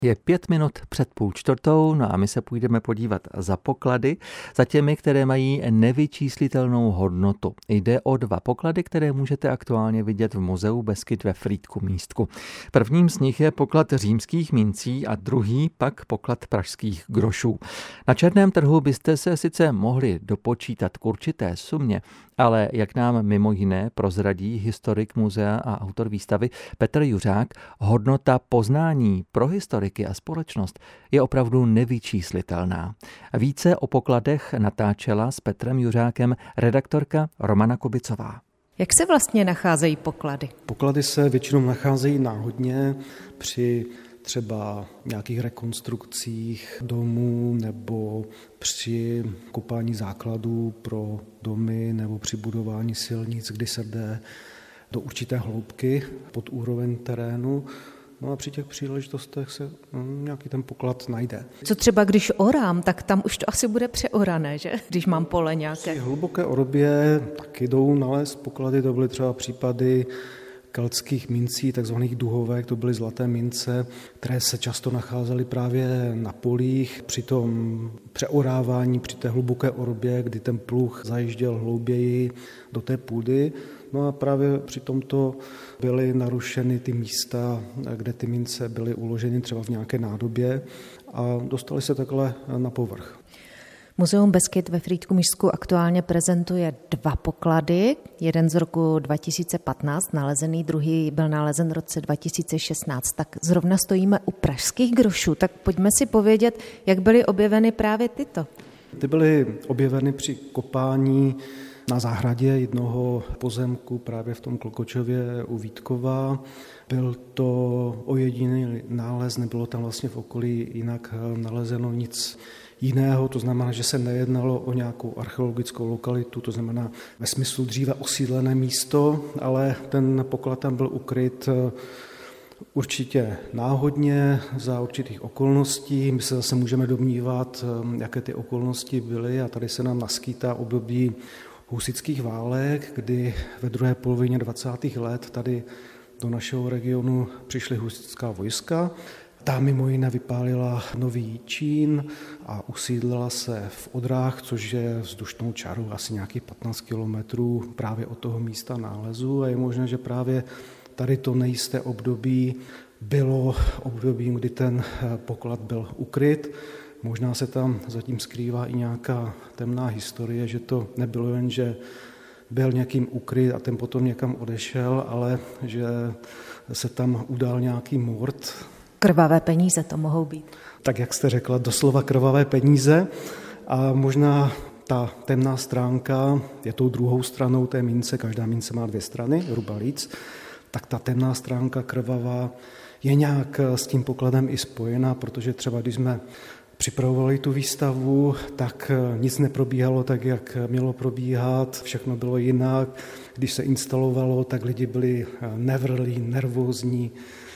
Je 5 minut před 3:30, no a my se půjdeme podívat za poklady, za těmi, které mají nevyčíslitelnou hodnotu. Jde o 2 poklady, které můžete aktuálně vidět v muzeu Beskyd ve Frýdku-Místku. Prvním z nich je poklad římských mincí a druhý pak poklad pražských grošů. Na černém trhu byste se sice mohli dopočítat k určité sumě, ale jak nám mimo jiné prozradí historik muzea a autor výstavy Petr Juřák, hodnota poznání pro historiky a společnost je opravdu nevyčíslitelná. Více o pokladech natáčela s Petrem Juřákem redaktorka Romana Kubicová. Jak se vlastně nacházejí poklady? Poklady se většinou nacházejí náhodně při třeba nějakých rekonstrukcích domů nebo při kopání základů pro domy nebo při budování silnic, kdy se jde do určité hloubky pod úroveň terénu. No a při těch příležitostech se nějaký ten poklad najde. Co třeba když orám, tak tam už to asi bude přeorané, že? Když mám pole nějaké. Při hluboké orobě taky jdou nalézt poklady, to byly třeba případy keltských mincí, takzvaných duhovek, to byly zlaté mince, které se často nacházely právě na polích při tom přeorávání, při té hluboké orobě, kdy ten pluh zajížděl hlouběji do té půdy. No a právě při tomto byly narušeny ty místa, kde ty mince byly uloženy třeba v nějaké nádobě a dostaly se takhle na povrch. Muzeum Beskyd ve Frýdku-Místku aktuálně prezentuje 2 poklady. Jeden z roku 2015 nalezený, druhý byl nalezen v roce 2016. Tak zrovna stojíme u pražských grošů, tak pojďme si povědět, jak byly objeveny právě tyto. Ty byly objeveny při kopání na zahradě jednoho pozemku právě v tom Klokočově u Vítkova. Byl to ojedinělý nález, nebylo tam vlastně v okolí jinak nalezeno nic jiného, to znamená, že se nejednalo o nějakou archeologickou lokalitu, to znamená ve smyslu dříve osídlené místo, ale ten poklad tam byl ukryt určitě náhodně za určitých okolností. My se zase můžeme domnívat, jaké ty okolnosti byly a tady se nám naskýtá období husitských válek, kdy ve druhé polovině 20. let tady do našeho regionu přišly husitská vojska. Ta mimo jiné vypálila Nový Jičín a usídlila se v Odrách, což je vzdušnou čarou asi nějakých 15 kilometrů právě od toho místa nálezu a je možné, že právě tady to nejisté období bylo obdobím, kdy ten poklad byl ukryt. Možná se tam zatím skrývá i nějaká temná historie, že to nebylo jen, že byl někým ukryt a ten potom někam odešel, ale že se tam udál nějaký mord. Krvavé peníze to mohou být. Tak jak jste řekla, doslova krvavé peníze a možná ta temná stránka je tou druhou stranou té mince, každá mince má 2 strany, rubalíc, tak ta temná stránka krvavá je nějak s tím pokladem i spojena, protože třeba když jsme připravovali tu výstavu, tak nic neprobíhalo tak, jak mělo probíhat, všechno bylo jinak. Když se instalovalo, tak lidi byli nevrlí, nervózní,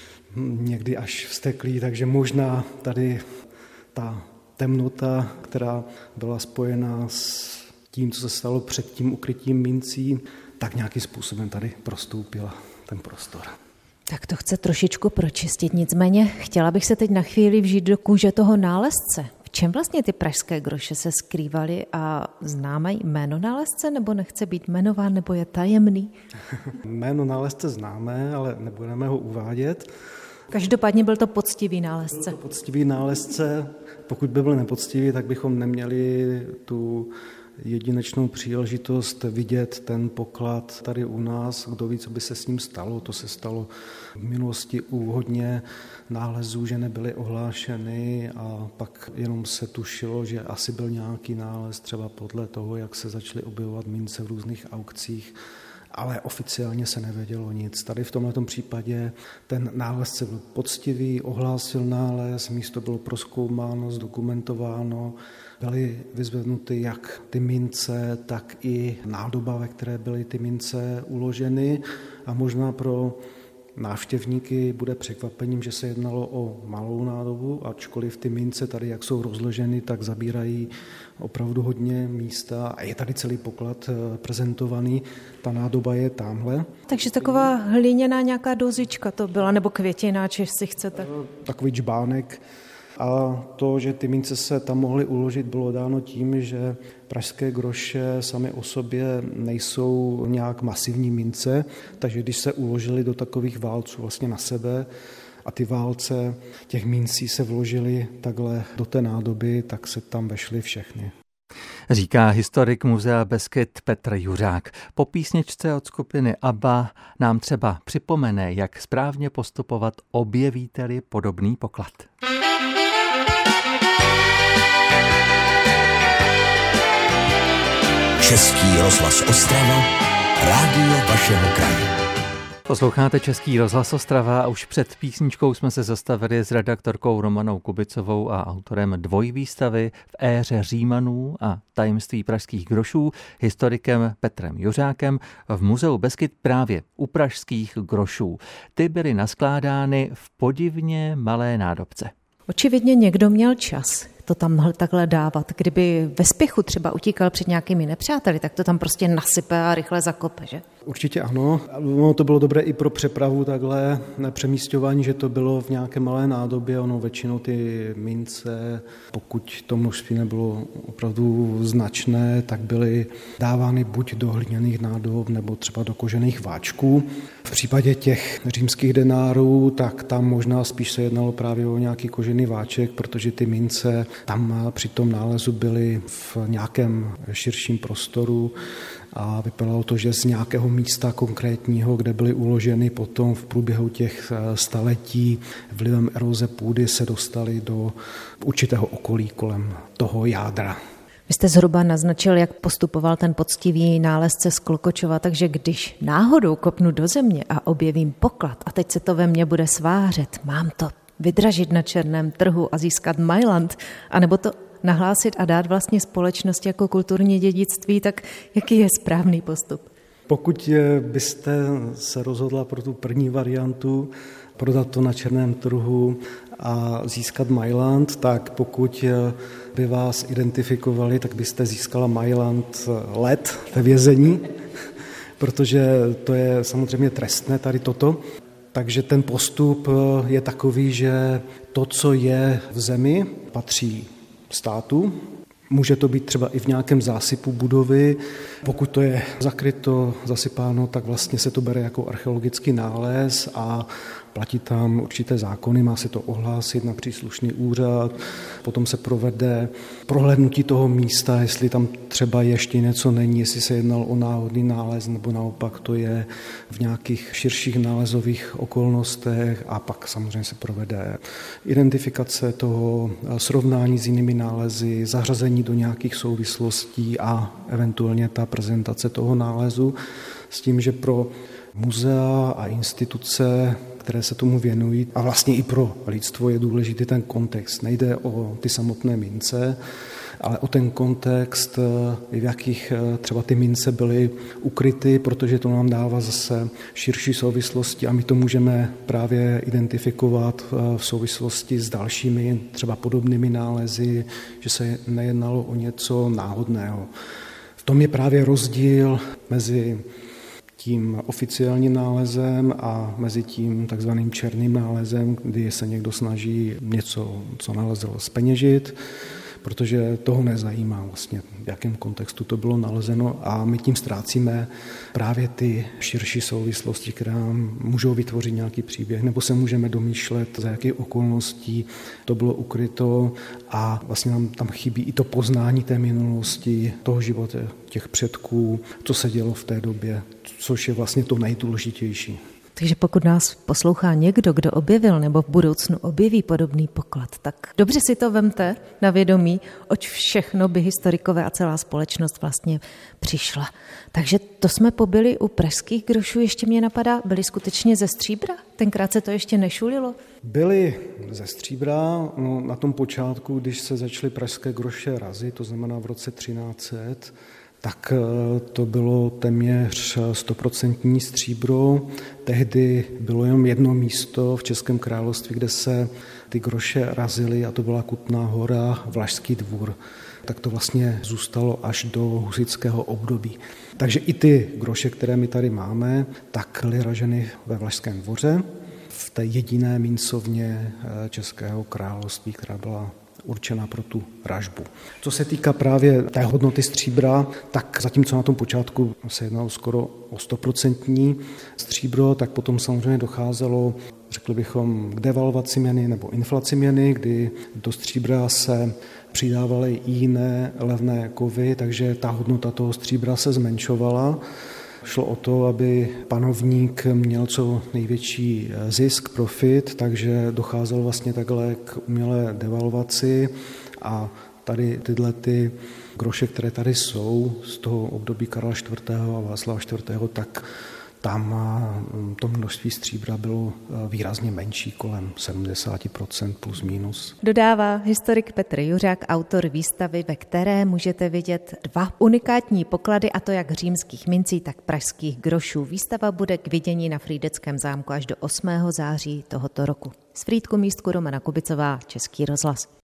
někdy až vzteklí, takže možná tady ta temnota, která byla spojena s tím, co se stalo před tím ukrytím mincí, tak nějakým způsobem tady prostoupila ten prostor. Tak to chce trošičku pročistit, nicméně chtěla bych se teď na chvíli vžít do kůže toho nálezce. V čem vlastně ty pražské groše se skrývaly a známe jméno nálezce, nebo nechce být jmenován, nebo je tajemný? Jméno nálezce známe, ale nebudeme ho uvádět. Každopádně byl to poctivý nálezce. Byl to poctivý nálezce. Pokud by byl nepoctivý, tak bychom neměli tu jedinečnou příležitost vidět ten poklad tady u nás. Kdo ví, co by se s ním stalo. To se stalo v minulosti u hodně nálezů, že nebyly ohlášeny a pak jenom se tušilo, že asi byl nějaký nález třeba podle toho, jak se začaly objevovat mince v různých aukcích, ale oficiálně se nevědělo nic. Tady v tomto případě ten nálezce byl poctivý, ohlásil nález, místo bylo prozkoumáno, zdokumentováno, byly vyzvednuty jak ty mince, tak i nádoba, ve které byly ty mince uloženy a možná pro návštěvníky bude překvapením, že se jednalo o malou nádobu, ačkoliv ty mince tady, jak jsou rozloženy, tak zabírají opravdu hodně místa a je tady celý poklad prezentovaný. Ta nádoba je tamhle. Takže taková hliněná nějaká dozička to byla, nebo květina, či si chcete? Takový džbánek. A to, že ty mince se tam mohly uložit, bylo dáno tím, že pražské groše samy o sobě nejsou nějak masivní mince, takže když se uložily do takových válců vlastně na sebe a ty válce těch mincí se vložily takhle do té nádoby, tak se tam vešly všechny. Říká historik Muzea Beskyd Petr Juřák. Po písničce od skupiny ABBA nám třeba připomene, jak správně postupovat, objevíte-li podobný poklad. Český rozhlas Ostrava, rádio vašeho kraje. Posloucháte Český rozhlas Ostrava a už před písničkou jsme se zastavili s redaktorkou Romanou Kubicovou a autorem dvojvýstavy V éře Římanů a tajemství pražských grošů, historikem Petrem Juřákem v Muzeu Beskyd právě u pražských grošů. Ty byly naskládány v podivně malé nádobce. Očividně někdo měl čas to tam mohl takhle dávat. Kdyby ve spěchu třeba utíkal před nějakými nepřáteli, tak to tam prostě nasype a rychle zakope, že? Určitě ano. Ono to bylo dobré i pro přepravu takhle, přemísťování, že to bylo v nějaké malé nádobě. Ono většinou ty mince, pokud to množství nebylo opravdu značné, tak byly dávány buď do hliněných nádob nebo třeba do kožených váčků. V případě těch římských denárů, tak tam možná spíš se jednalo právě o nějaký kožený váček, protože ty mince tam při tom nálezu byly v nějakém širším prostoru a vypadalo to, že z nějakého místa konkrétního, kde byly uloženy potom v průběhu těch staletí vlivem eroze půdy se dostaly do určitého okolí kolem toho jádra. Vy jste zhruba naznačil, jak postupoval ten poctivý nálezce z Klokočova, takže když náhodou kopnu do země a objevím poklad a teď se to ve mně bude svářet, mám to vydražit na černém trhu a získat Mailand, anebo to nahlásit a dát vlastně společnosti jako kulturní dědictví, tak jaký je správný postup? Pokud byste se rozhodla pro tu první variantu, prodat to na černém trhu a získat Mailand, tak pokud by vás identifikovali, tak byste získala Mailand let ve vězení, protože to je samozřejmě trestné tady toto. Takže ten postup je takový, že to, co je v zemi, patří státu. Může to být třeba i v nějakém zásypu budovy. Pokud to je zakryto, zasypáno, tak vlastně se to bere jako archeologický nález a platí tam určité zákony, má se to ohlásit na příslušný úřad, potom se provede prohlédnutí toho místa, jestli tam třeba ještě něco není, jestli se jednal o náhodný nález, nebo naopak to je v nějakých širších nálezových okolnostech a pak samozřejmě se provede identifikace toho, srovnání s jinými nálezy, zařazení do nějakých souvislostí a eventuálně ta prezentace toho nálezu s tím, že pro muzea a instituce, které se tomu věnují, a vlastně i pro lidstvo je důležitý ten kontext. Nejde o ty samotné mince, ale o ten kontext, v jakých třeba ty mince byly ukryty, protože to nám dává zase širší souvislosti a my to můžeme právě identifikovat v souvislosti s dalšími třeba podobnými nálezy, že se nejednalo o něco náhodného. V tom je právě rozdíl mezi tím oficiálním nálezem a mezi tím takzvaným černým nálezem, kdy se někdo snaží něco, co nalezl, zpeněžit, protože toho nezajímá vlastně, v jakém kontextu to bylo nalezeno a my tím ztrácíme právě ty širší souvislosti, které nám můžou vytvořit nějaký příběh, nebo se můžeme domýšlet, za jakých okolností to bylo ukryto a vlastně nám tam chybí i to poznání té minulosti, toho života těch předků, co se dělo v té době, což je vlastně to nejdůležitější. Takže pokud nás poslouchá někdo, kdo objevil nebo v budoucnu objeví podobný poklad, tak dobře si to vemte na vědomí, oč všechno by historikové a celá společnost vlastně přišla. Takže to jsme pobyli u pražských grošů, ještě mě napadá, byli skutečně ze stříbra? Tenkrát se to ještě nešulilo? Byli ze stříbra, no, na tom počátku, když se začaly pražské groše razit, to znamená v roce 1300, tak to bylo téměř 100% stříbro. Tehdy bylo jenom jedno místo v Českém království, kde se ty groše razily, a to byla Kutná Hora, Vlašský Dvůr. Tak to vlastně zůstalo až do husitského období. Takže i ty groše, které my tady máme, tak byly raženy ve Vlašském Dvoře, v té jediné mincovně Českého království, která byla určena pro tu ražbu. Co se týká právě té hodnoty stříbra, tak zatímco na tom počátku se jednalo skoro o 100% stříbro, tak potom samozřejmě docházelo, řekli bychom, k devalvaci měny nebo inflaci měny, kdy do stříbra se přidávaly i jiné levné kovy, takže ta hodnota toho stříbra se zmenšovala. Šlo o to, aby panovník měl co největší zisk, profit, takže docházelo vlastně takhle k umělé devalvaci a tady tyhle ty groše, které tady jsou z toho období Karla IV. A Václava IV., tak tam to množství stříbra bylo výrazně menší, kolem 70% plus minus. Dodává historik Petr Juřák, autor výstavy, ve které můžete vidět 2 unikátní poklady, a to jak římských mincí, tak pražských grošů. Výstava bude k vidění na Frýdeckém zámku až do 8. září tohoto roku. Z Frýdku místku Romana Kubicová, Český rozhlas.